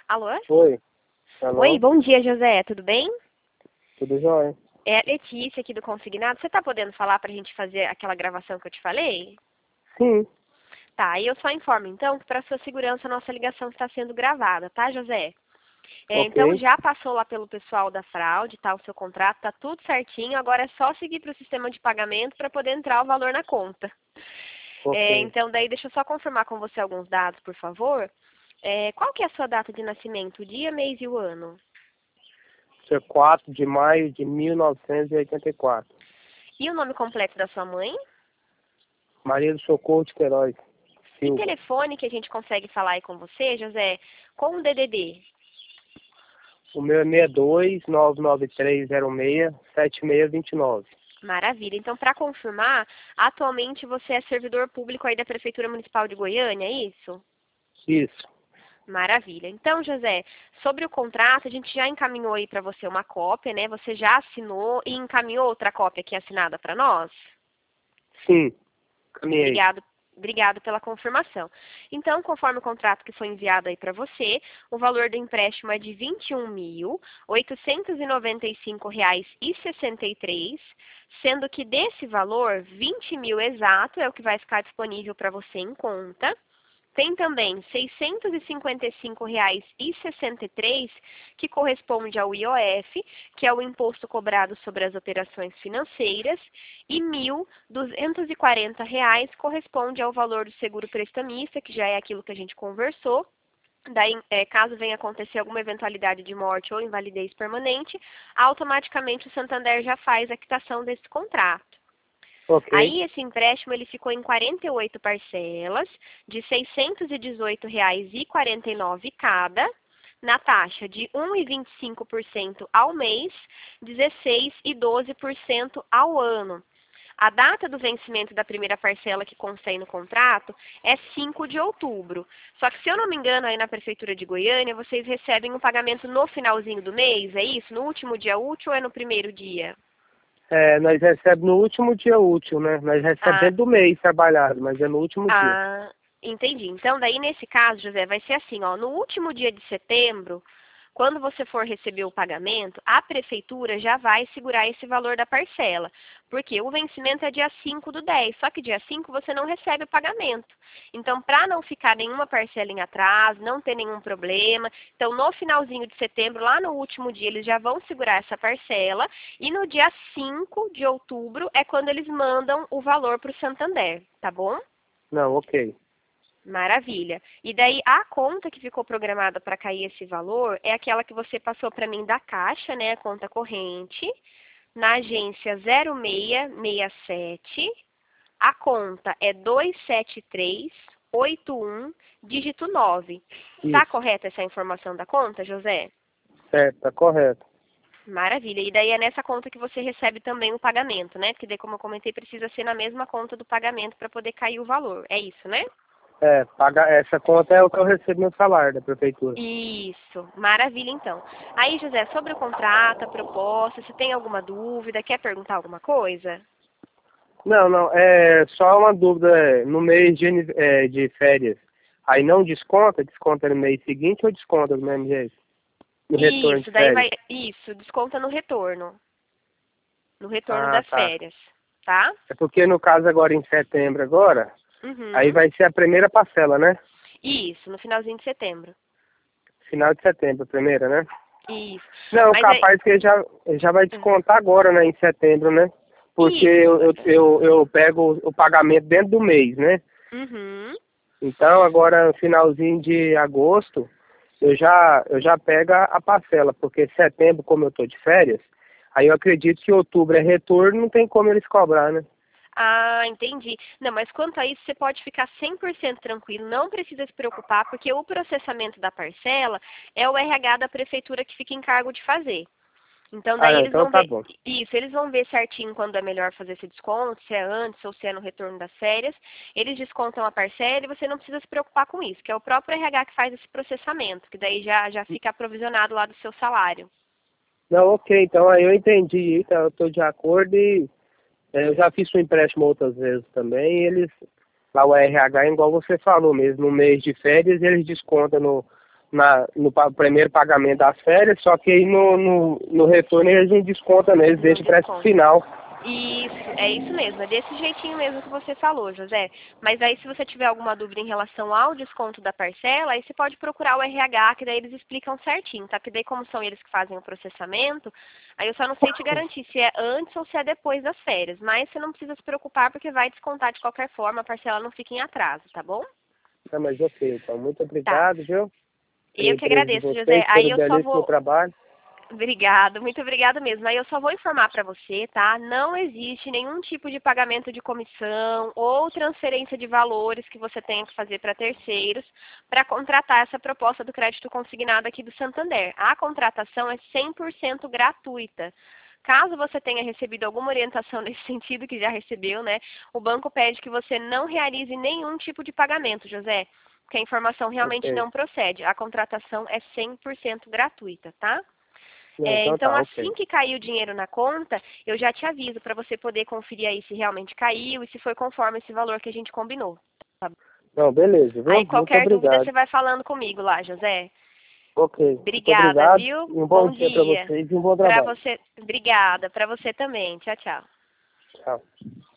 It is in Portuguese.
Alô? Oi, Oi, alô, bom dia, José. Tudo bem? tudo jóia? É a Letícia aqui do Consignado. Você está podendo falar para a gente fazer aquela gravação que eu te falei? Sim, Tá, e eu só informo então que para sua segurança a nossa ligação está sendo gravada, tá, José? Então ok, já passou lá pelo pessoal da fraude, tá? O seu contrato tá tudo certinho. Agora é só seguir para o sistema de pagamento para poder entrar o valor na conta. ok. Então daí deixa eu só confirmar com você alguns dados, por favor. Qual que é a sua data de nascimento? O dia, mês e o ano? Dia 4 de maio de 1984. E o nome completo da sua mãe? Maria do Socorro de Queiroz E Silva. telefone que a gente consegue falar aí com você, José, com o DDD. O meu é 62-99306-7629. Maravilha. Então, para confirmar, atualmente você é servidor público aí da Prefeitura Municipal de Goiânia, é isso? Isso, Maravilha. Então, José, sobre o contrato, a gente já encaminhou aí para você uma cópia, né? Você já assinou e encaminhou outra cópia aqui assinada para nós? sim, caminhei. Obrigado pela confirmação. Então, conforme o contrato que foi enviado aí para você, o valor do empréstimo é de R$ 21.895,63, sendo que desse valor, 20 mil exato é o que vai ficar disponível para você em conta. Tem também R$ 655,63, que corresponde ao IOF, que é o imposto cobrado sobre as operações financeiras, e R$ 1.240 corresponde ao valor do seguro prestamista, que já é aquilo que a gente conversou. Daí, caso venha acontecer alguma eventualidade de morte ou invalidez permanente, automaticamente o Santander já faz a quitação desse contrato. Ok, Aí esse empréstimo ele ficou em 48 parcelas de R$ 618,49 cada, na taxa de 1,25% ao mês, 16 e 12% ao ano. A data do vencimento da primeira parcela que consta aí no contrato é 5 de outubro. Só que, se eu não me engano, aí na Prefeitura de Goiânia, vocês recebem o pagamento no finalzinho do mês, é isso? No último dia útil ou é no primeiro dia? nós recebemos no último dia útil, né? Nós recebemos Ah, dentro do mês trabalhado, mas é no último dia. entendi. Então, daí nesse caso, José, vai ser assim, ó, no último dia de setembro, quando você for receber o pagamento, a prefeitura já vai segurar esse valor da parcela, porque o vencimento é dia 5 do 10, só que dia 5 você não recebe o pagamento. Então, para não ficar nenhuma parcela em atraso, não ter nenhum problema, então no finalzinho de setembro, lá no último dia, eles já vão segurar essa parcela, e no dia 5 de outubro é quando eles mandam o valor para o Santander, tá bom? Não, ok. Maravilha. E daí a conta que ficou programada para cair esse valor é aquela que você passou para mim da Caixa, né, a conta corrente, na agência 0667. A conta é 27381, dígito 9. Tá Isso, correta essa informação da conta, José? certo, tá correto. Maravilha. E daí é nessa conta que você recebe também o pagamento, né? Porque daí, como eu comentei, precisa ser na mesma conta do pagamento para poder cair o valor. É isso, né? Essa conta é o que eu recebo no salário da prefeitura. Isso, maravilha então. Aí, José, sobre o contrato, a proposta, você tem alguma dúvida, quer perguntar alguma coisa? Não, não, é só uma dúvida, no mês de férias, aí não desconta? Desconta no mês seguinte ou desconta do mesmo jeito? No retorno de Isso, daí férias? vai, isso, desconta no retorno Ah, das tá. férias, tá? É porque no caso agora em setembro agora, aí Uhum. vai ser a primeira parcela, né? Isso, no finalzinho de setembro. Final de setembro, a primeira, né? Isso. Não, Mas aí, capaz que ele já vai descontar agora, né, em setembro, né? Porque isso. eu pego o pagamento dentro do mês, né? Uhum. Então, agora, no finalzinho de agosto, eu já pego a parcela, porque setembro, como eu estou de férias, aí eu acredito que outubro é retorno, não tem como eles cobrar, né? Ah, entendi. Não, mas quanto a isso, você pode ficar 100% tranquilo, não precisa se preocupar, porque o processamento da parcela é o RH da prefeitura que fica em cargo de fazer. Então, Ah, daí não, eles então vão tá ver bom. isso, eles vão ver certinho quando é melhor fazer esse desconto, se é antes ou se é no retorno das férias. Eles descontam a parcela e você não precisa se preocupar com isso, que é o próprio RH que faz esse processamento, que daí já fica aprovisionado lá do seu salário. Não, ok, então aí eu entendi, então eu estou de acordo e eu já fiz um empréstimo outras vezes também, e eles, lá o RH, igual você falou mesmo, no mês de férias eles descontam primeiro pagamento das férias, só que aí no retorno a gente desconta neles, deixa para esse final. Isso, é isso mesmo, é desse jeitinho mesmo que você falou, José. Mas aí se você tiver alguma dúvida em relação ao desconto da parcela, aí você pode procurar o RH, que daí eles explicam certinho, tá? Porque daí como são eles que fazem o processamento, aí eu só não sei te garantir se é antes ou se é depois das férias. Mas você não precisa se preocupar porque vai descontar de qualquer forma, a parcela não fica em atraso, tá bom? Tá, mas ok, então muito Tá. obrigado, viu? Eu que agradeço, Vocês José. Aí pelo eu só belíssimo vou... trabalho. Obrigado, muito obrigada mesmo. Aí eu só vou informar para você, tá? Não existe nenhum tipo de pagamento de comissão ou transferência de valores que você tenha que fazer para terceiros para contratar essa proposta do crédito consignado aqui do Santander. A contratação é 100% gratuita. Caso você tenha recebido alguma orientação nesse sentido, que já recebeu, né? O banco pede que você não realize nenhum tipo de pagamento, José, porque a informação realmente Ok. não procede. A contratação é 100% gratuita, tá? Não, então Então, tá, assim ok. que cair o dinheiro na conta, eu já te aviso para você poder conferir aí se realmente caiu e se foi conforme esse valor que a gente combinou. Tá? Não, beleza, viu? Aí, Muito qualquer dúvida, obrigado. você vai falando comigo lá, José. Ok, muito Obrigada, obrigado. viu? Um bom Bom dia para dia. vocês e um bom Para trabalho. você, obrigada. Para você também. Tchau, tchau. Tchau.